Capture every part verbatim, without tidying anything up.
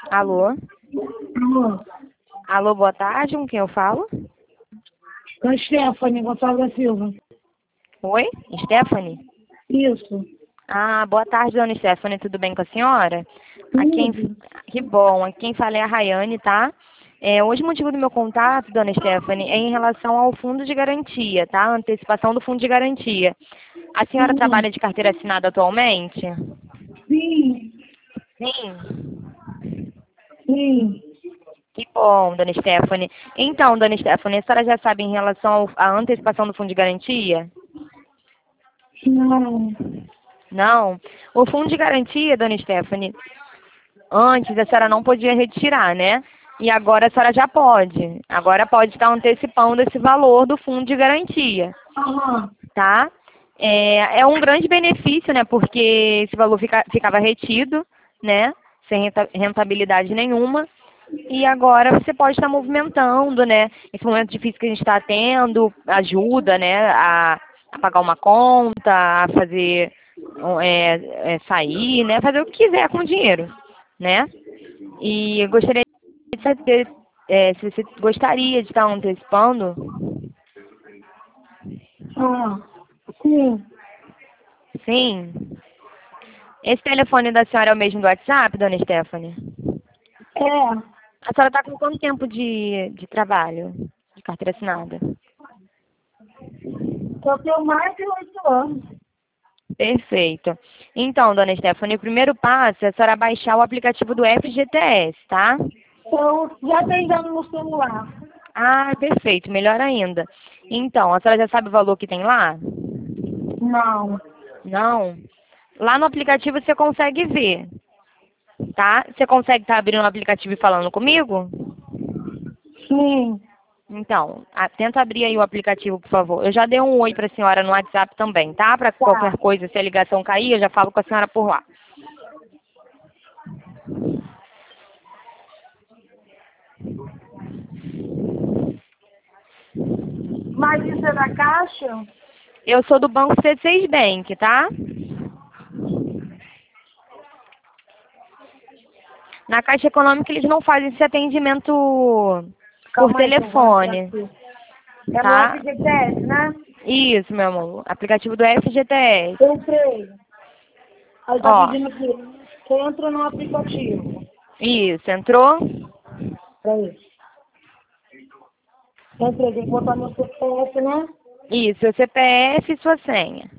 Alô? Alô, Alô, boa tarde, com quem eu falo? com a Stephanie Gonçalves da Silva. Oi? Stephanie? Isso. Ah, boa tarde, dona Stephanie, tudo bem com a senhora? A quem... Tudo. Que bom, aqui quem fala é a Rayane, tá? É, hoje o motivo do meu contato, dona Stephanie, é em relação ao fundo de garantia, tá? Antecipação do fundo de garantia. A senhora Uhum. trabalha de carteira assinada atualmente? Sim, Sim. sim. Que bom, dona Stephanie. Então, dona Stephanie, a senhora já sabe em relação ao- à antecipação do fundo de garantia? Não. Não? O fundo de garantia, dona Stephanie, antes a senhora não podia retirar, né? E agora a senhora já pode. Agora pode estar antecipando esse valor do fundo de garantia, Aham. tá? É, é um grande benefício, né? Porque esse valor fica, ficava retido, né? Sem renta- rentabilidade nenhuma. E agora você pode estar movimentando, né? Esse momento difícil que a gente está tendo, ajuda, né? A, a pagar uma conta, a fazer um, é, é, sair, né? Fazer o que quiser com o dinheiro, né? E eu gostaria de saber é, se você gostaria de estar antecipando. Ah, sim. Sim. Esse telefone da senhora é o mesmo do WhatsApp, dona Stephanie? É. A senhora está com quanto tempo de, de trabalho, de carteira assinada? Eu tenho mais de oito anos. Perfeito. Então, dona Stephanie, o primeiro passo é a senhora baixar o aplicativo do F G T S, tá? Eu já tenho já no meu celular. Ah, perfeito, melhor ainda. Então, a senhora já sabe o valor que tem lá? Não. Não? Lá no aplicativo você consegue ver, tá? Você consegue estar abrindo o aplicativo e falando comigo? Sim. Então, a- tenta abrir aí o aplicativo, por favor. Eu já dei um oi para a senhora no WhatsApp também, tá? Para Tá. qualquer coisa, se a ligação cair, eu já falo com a senhora por lá. Mas isso é da Caixa? Eu sou do Banco C seis Bank, tá? Na Caixa Econômica eles não fazem esse atendimento por Calma aí que eu vou entrar telefone, aqui. É no tá? F G T S, né? Isso, meu amor. Aplicativo do F G T S. Eu entrei. Aí tá Ó, pedindo aqui. Entra no aplicativo. isso, entrou? Peraí. Entrei, tem que botar meu C P F, né? Isso, seu C P F e sua senha.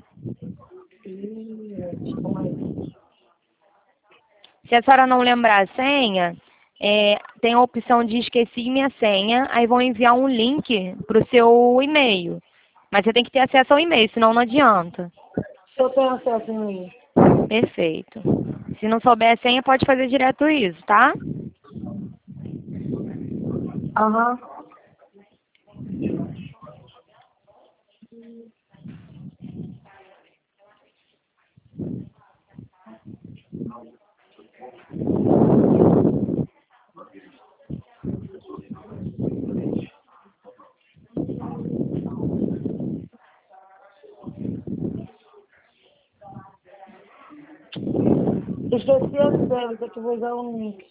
Ih, calma aí. Se a senhora não lembrar a senha, é, tem a opção de esqueci minha senha, aí vão enviar um link para o seu e-mail. Mas você tem que ter acesso ao e-mail, senão não adianta. Eu tenho acesso em mim. Perfeito. Se não souber a senha, pode fazer direto isso, tá? Aham. Esqueci a senha, tem que vou usar um link.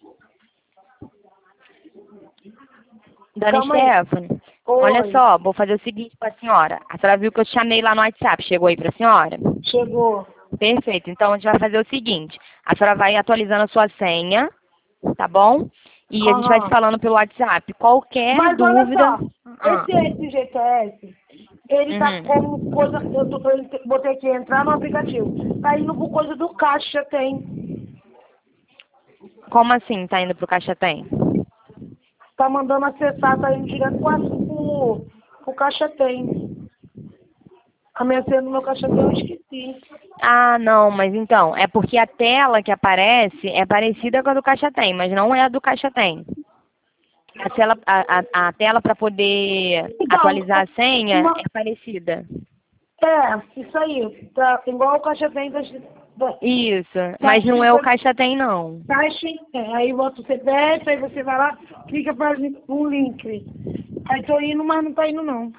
Dona Calma aí. Stephanie, olha Oi. só, vou fazer o seguinte com a senhora. A senhora viu que eu te chamei lá no WhatsApp, chegou aí pra senhora? Chegou. Perfeito, então a gente vai fazer o seguinte. A senhora vai atualizando a sua senha, tá bom? E a gente vai se Aham. falando pelo WhatsApp. Qualquer Mas olha dúvida... só. Ah, Esse F G T S, ele tá uhum. como coisa. Eu tô, eu botei aqui entrar no aplicativo. Tá indo por coisa do caixa, tem. Como assim tá indo pro Caixa Tem? Tá mandando acessar, tá indo direto pro, pro, pro caixa tem. A minha senha do meu caixa tem, eu esqueci. Ah, não, mas então, é porque a tela que aparece é parecida com a do Caixa Tem, mas não é a do Caixa Tem. A tela, a, a, a tela para poder Então, atualizar a senha uma, é parecida. é, isso aí. Tá igual o caixa tem, tá, tá, Isso, tá mas não é o escrito Caixa Tem, não. caixa, é, aí bota o C P F, aí você vai lá, clica para um link. Aí tô indo, mas não tá indo não.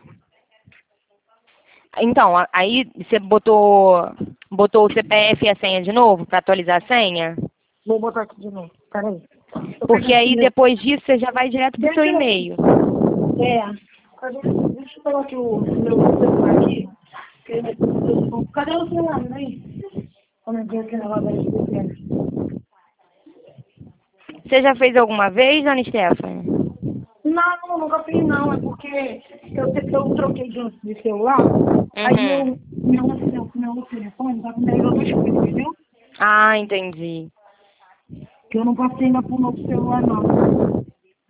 Então, a- aí você botou, botou o C P F e a senha de novo para atualizar a senha? Vou botar aqui de novo, peraí. Porque aí depois disso você já vai direto pro seu e-mail. É. Deixa eu pegar aqui o meu celular aqui. Cadê o celular? Aí? Como é que é aqui na lavagem de pequena? Você já fez alguma vez, dona Stephanie? Não, não, nunca fiz não. É porque eu, eu troquei de, de celular. Uhum. Aí meu, meu, meu, meu telefone tá com meio outras coisas, entendeu? Ah, entendi. Que eu não passei ainda pro novo celular, não.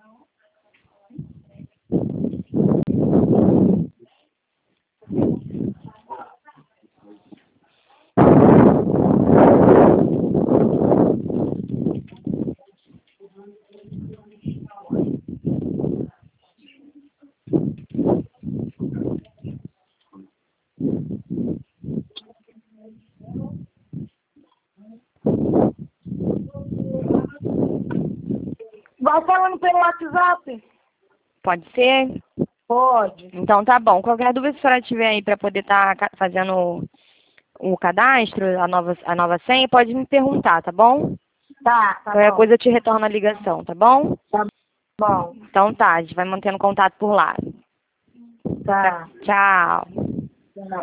Vai falando pelo WhatsApp? Pode ser? Pode. Então tá bom. Qualquer dúvida que a senhora tiver aí para poder estar fazendo o cadastro, a nova, a nova senha, pode me perguntar, tá bom? Tá, tá Qualquer bom. coisa eu te retorno a ligação, tá bom? Tá bom. Então tá, a gente vai mantendo contato por lá. Tá. Tchau. Tá.